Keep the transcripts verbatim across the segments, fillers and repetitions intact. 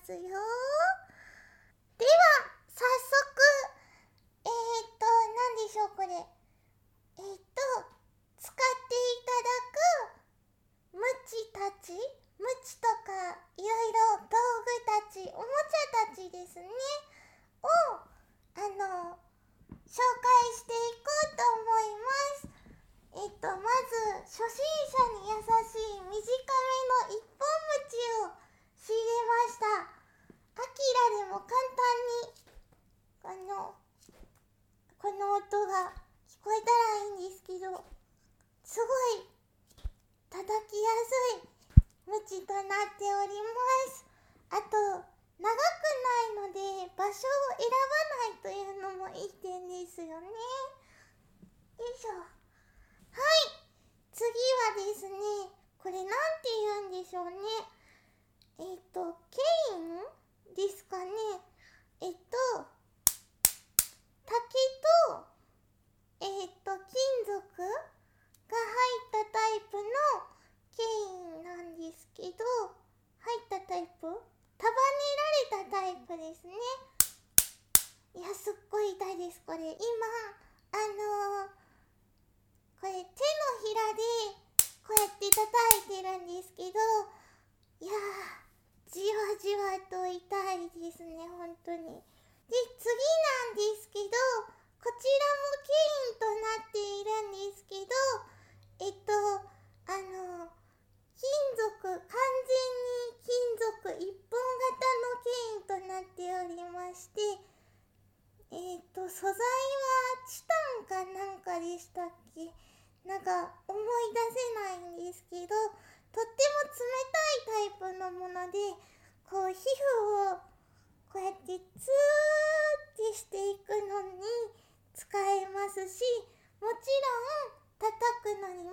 ますよ。では早速、えーっと何でしょうこれ、えーっと使っていただくムチたち、ムチとかいろいろ道具たち、おもちゃたちですねをあの紹介していこうと思います。えっとまず初心者に優しい短めの一本ムチを仕入れました。アキラでも簡単にあのこの音が聞こえたらいいんですけど、すごい叩きやすいムチとなっております。あと長くないので場所を選ばないというのもいい点ですよね。よいしょ。はい、次はですね、これなんて言うんでしょうね。えっとケインですかね。えっと竹とえっと金属が入ったタイプのケインなんですけど、入ったタイプ、束ねられたタイプですね。いや、すっごい痛いですこれ。今あのー、これ手のひらでこうやって叩いてるんですけど、いやーじわじわと痛いですね本当に。で次なんですけど、こちらもケインとなっているんですけど、えっとあの金属、完全に金属一本型のケインとなっておりまして、えっと素材はチタンかなんかでしたっけ、なんか思い出せないんですけど、とっても冷たいタイプのもので、こう皮膚をこうやってツーってしていくのに使えますし、もちろん叩くのにも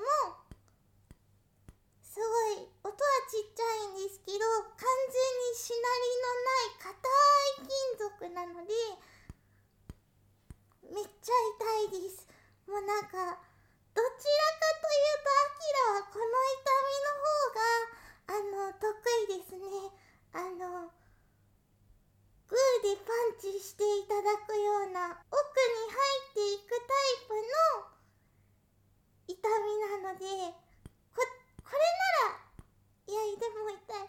すごい音はちっちゃいんですけど、完全にしなりのない硬い金属なのでめっちゃ痛いです。もうなんかどちらかというとアキラはこの痛みの方があの得意ですね。あのグーでパンチしていただくような奥に入っていくタイプの痛みなので、ここれなら、いやでも痛い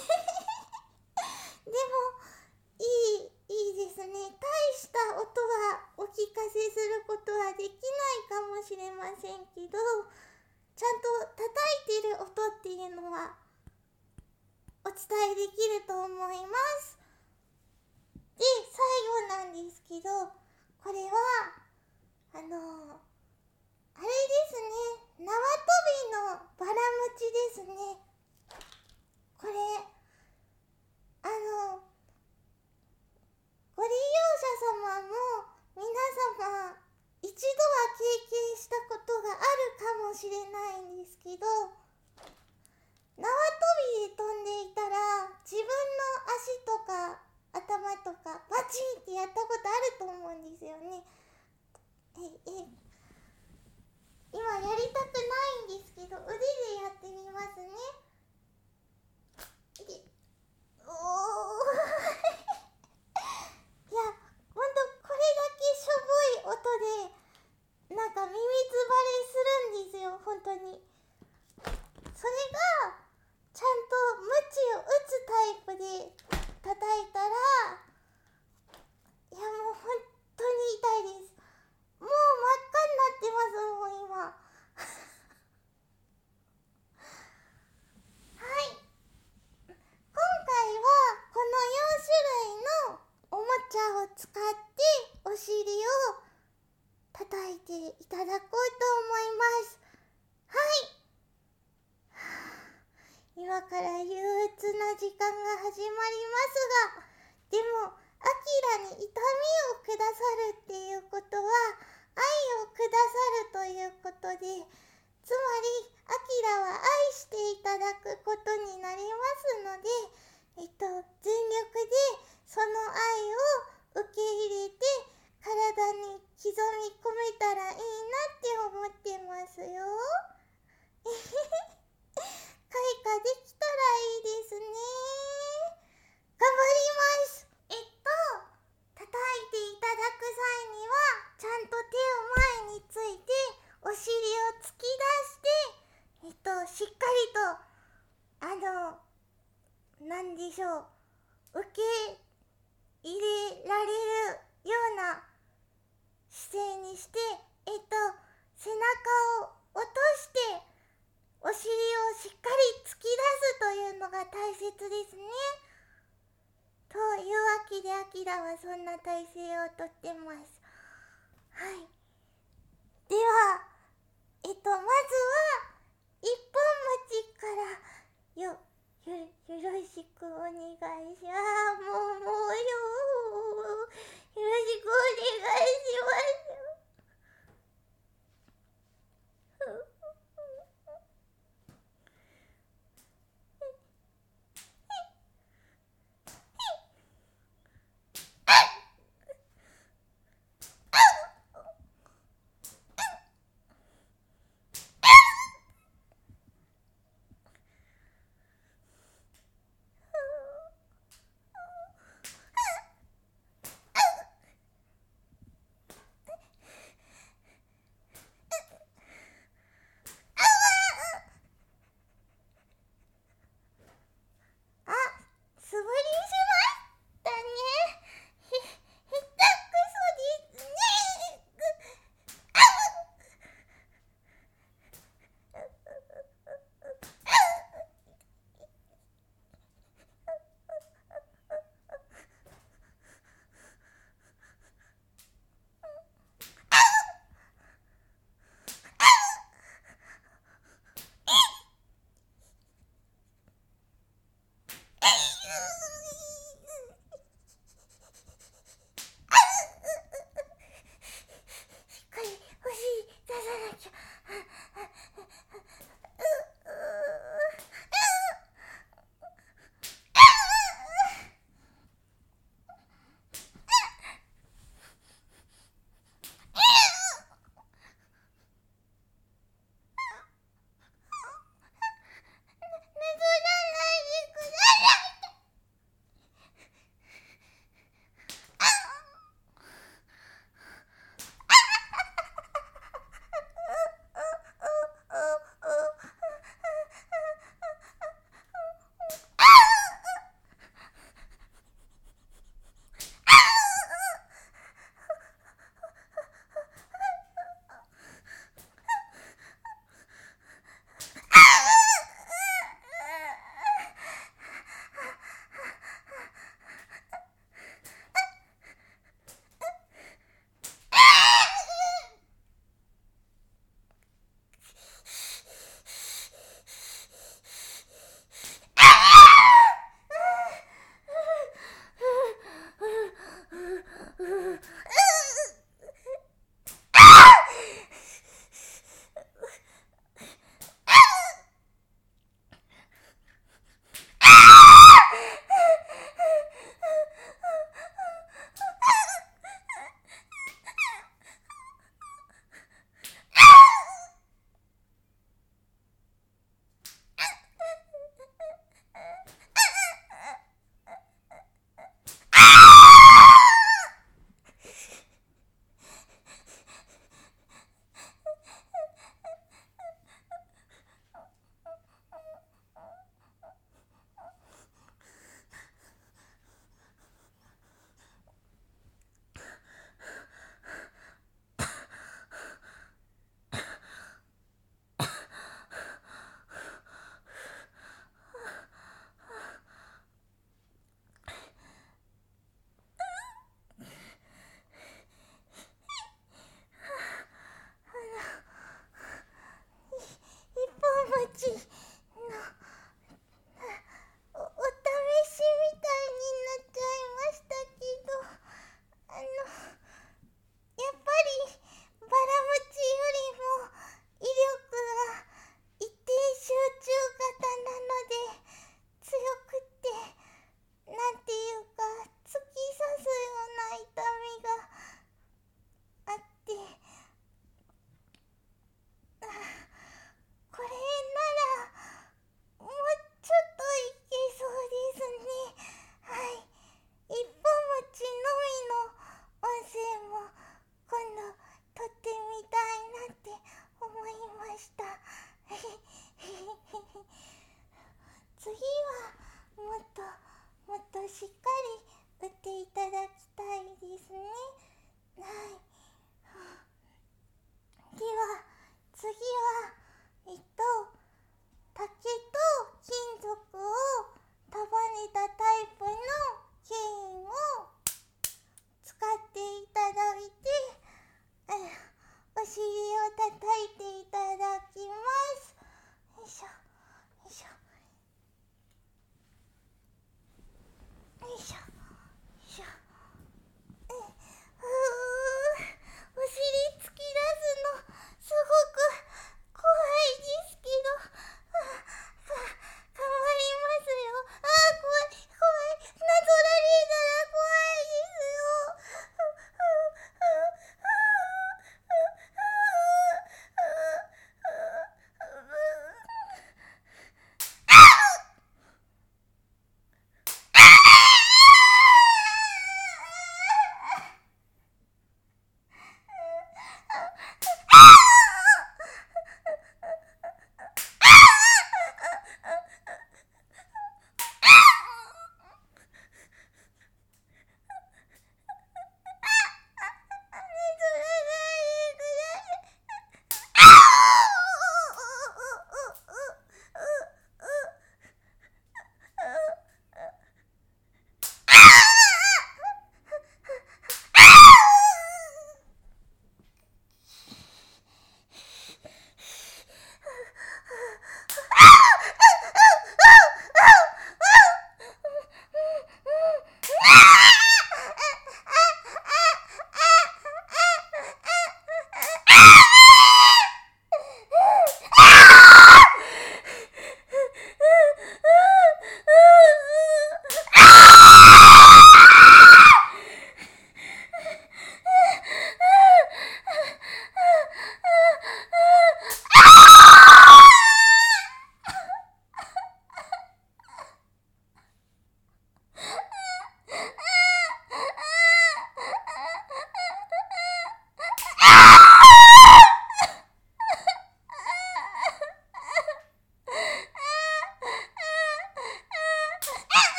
でもいいいいですね。大した音はお聞かせすることはできないかもしれませんけど、ちゃんと叩いてる音っていうのはお伝えできると思います。で最後なんですけど、これはあのあれですね、縄跳びのバラムチですね。これあのご利用者様も皆様一度は経験したことがあるかもしれないんですけど、縄跳びで飛んでいたら自分の足とか頭とかバチンってやったことあると思うんですよね。ええ今やりたくないんですけど腕でやってみますね。でおーいやほんとこれだけしょぼい音でなんか耳つばれするんですよ本当に。それがちゃんとムチを打つタイプで叩いたら、いやもう本当に痛いです。もう真っ赤になってますもう今はい、今回はこのよんしゅるいのおもちゃを使ってお尻を叩いていただこうと思います。はい、今から憂鬱な時間が始まりますが、でもアキラに痛みをくださるっていうことは愛をくださるということで、つまりアキラは愛していただくことになりますので、えっと全力でその愛を受け入れて体に刻み込めたらいいなって思ってますよ開花できたらいいですね。頑張りなんでしょう、受け入れられるような姿勢にして、えっと背中を落としてお尻をしっかり突き出すというのが大切ですね。というわけで、アキラはそんな体勢をとってます。はい。では、えっと、まずは、一本持ちからよ、よ、よろしくお願いします。もう、もうよ、よろしくお願いします。あ、素振りしましたね。へ、下手くそですね。しっかりお尻出さなきゃ。なぞらないでください。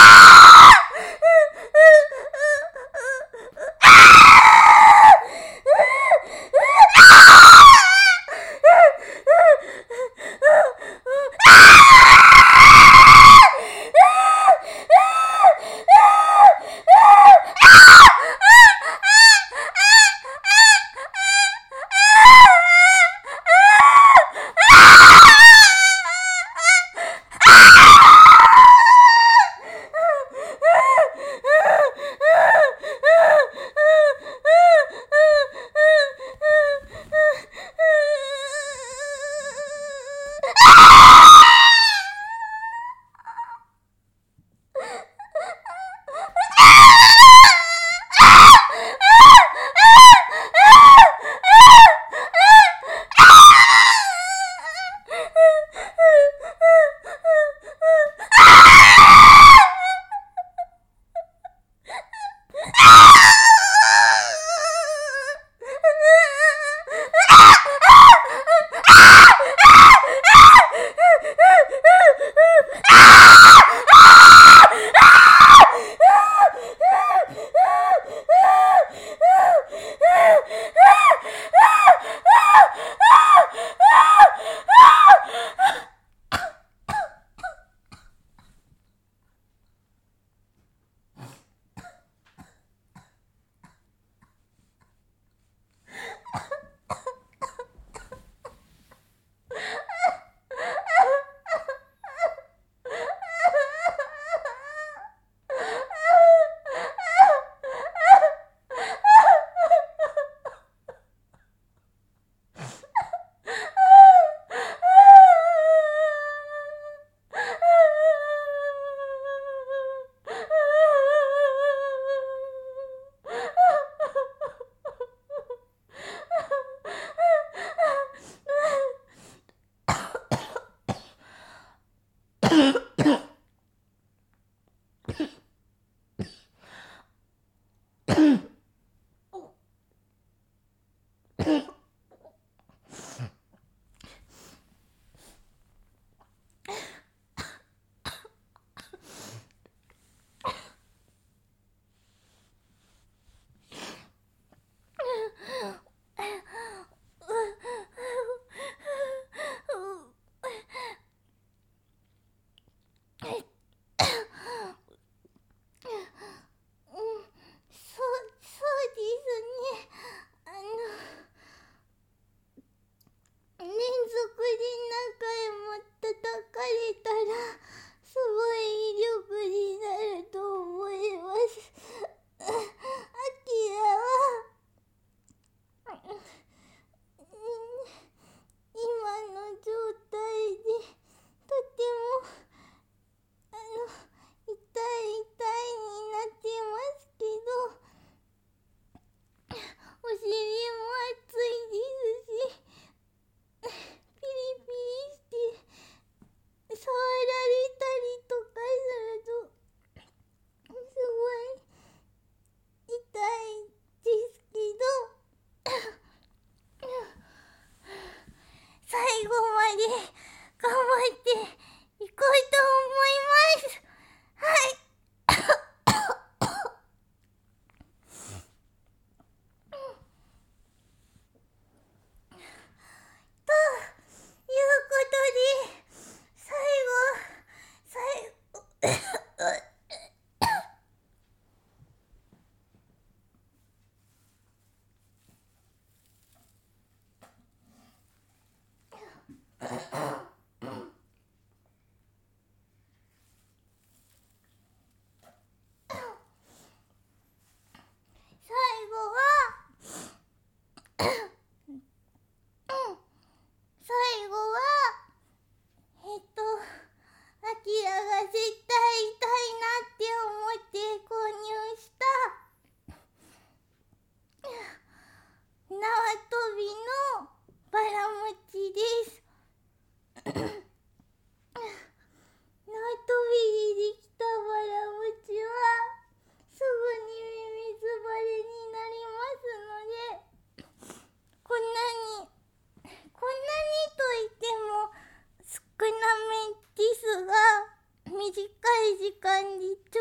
あ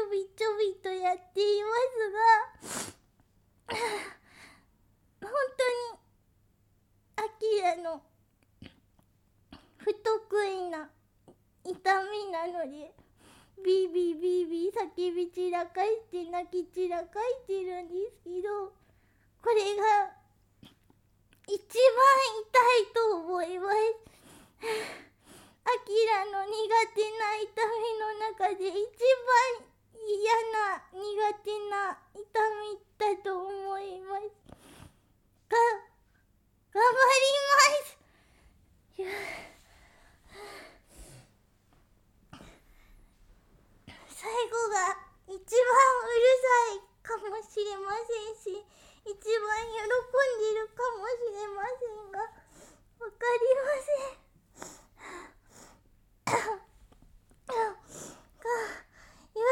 ょびちょびとやっていますが本当にアキラの不得意な痛みなのでビービービービー叫び散らかして泣き散らかしてるんですけど、これが一番痛いと思います。アキラの苦手な痛みの中で一番嫌な苦手な痛みだと思います。が、頑張ります。最後が一番うるさいかもしれませんし、一番喜んでいるかもしれませんが、わかりません。が、言わ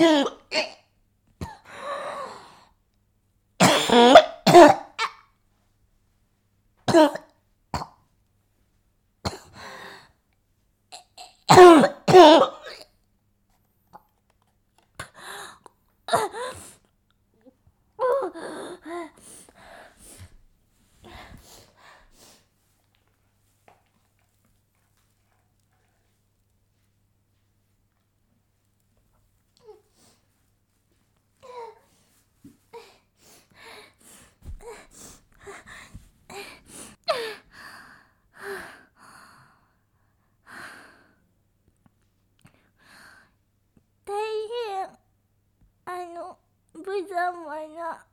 無様な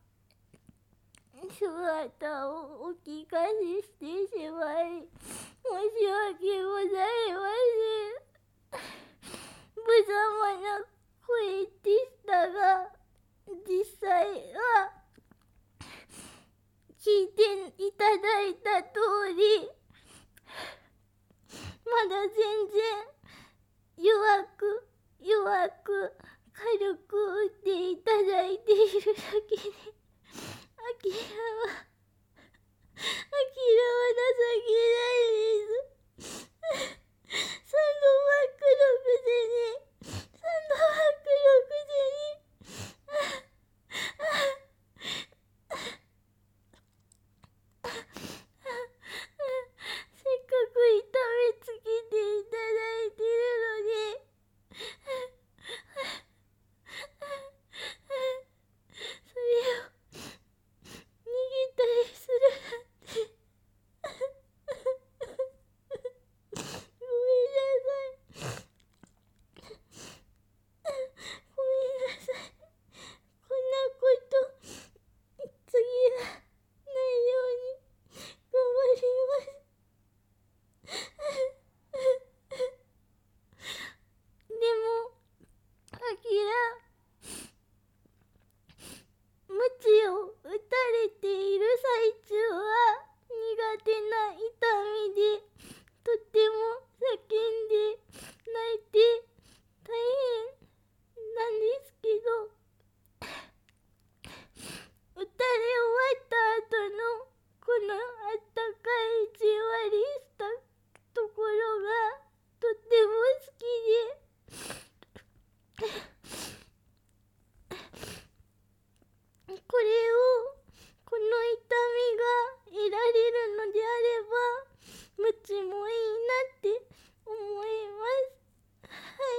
姿をお聞かせしてしまい申し訳ございません。無様な声でしたが、実際は聞いていただいた通り、まだ全然弱く弱く軽く打っていただいているだけで、アキラはアキラは情けないです。サンドバッグのくせにサンドバッグのくせにせっかく痛めつけていただいているのにそれを逃げたりするなんてごめんなさいごめんなさい。こんなこと次はないように頑張ります。でもアキラ、鞭を打たれている最中は苦手な痛みでとても叫んで泣いて大変なんですけど、打たれ終わった後のこのあったかいじんわりしたところがとても好きで、これをこの痛みが得られるのであればムチもいいなって思います。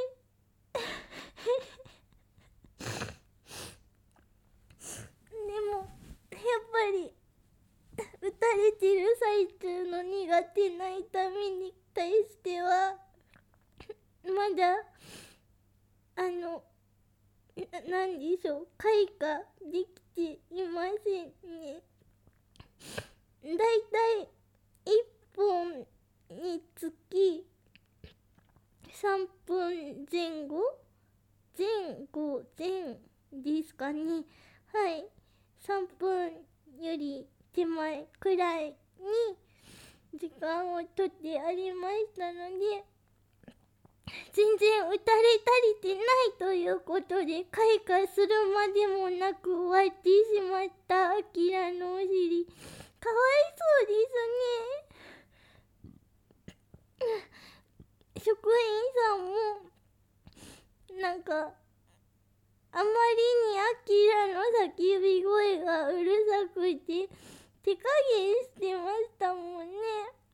はいでもやっぱり打たれてる最中の苦手な痛みに対してはまだあのななんでしょう開花できていませんね。だいたいいっぽんにつきさんぷんぜん後前後前ですかね。はいさんぷんより手前くらいに時間をとってありましたので、全然打たれ足りてないということで開花するまでもなく終わってしまったアキラのお尻、かわいそうですね。職員さんもなんかあまりにアキラの叫び声がうるさくて手加減してましたもんね。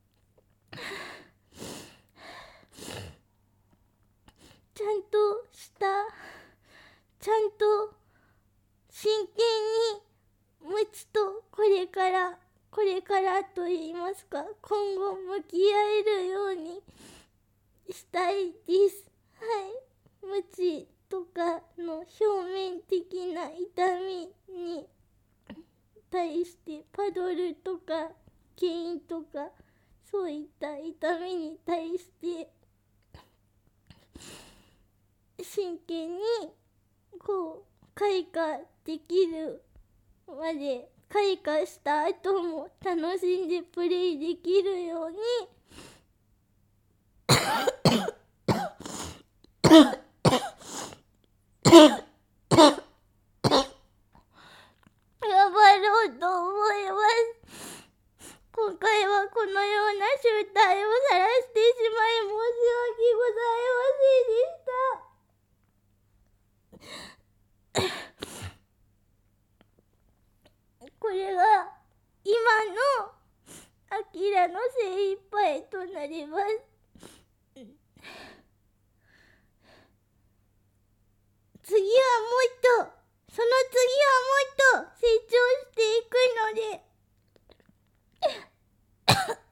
ちゃんとしたちゃんと真剣にムチとこれからこれからと言いますか今後向き合えるようにしたいです。はいムチとかの表面的な痛みに対してパドルとかケインとかそういった痛みに対して真剣にこう開花できるまで開花した後も楽しんでプレイできるようにの精一杯となります。次はもっと、その次はもっと成長していくので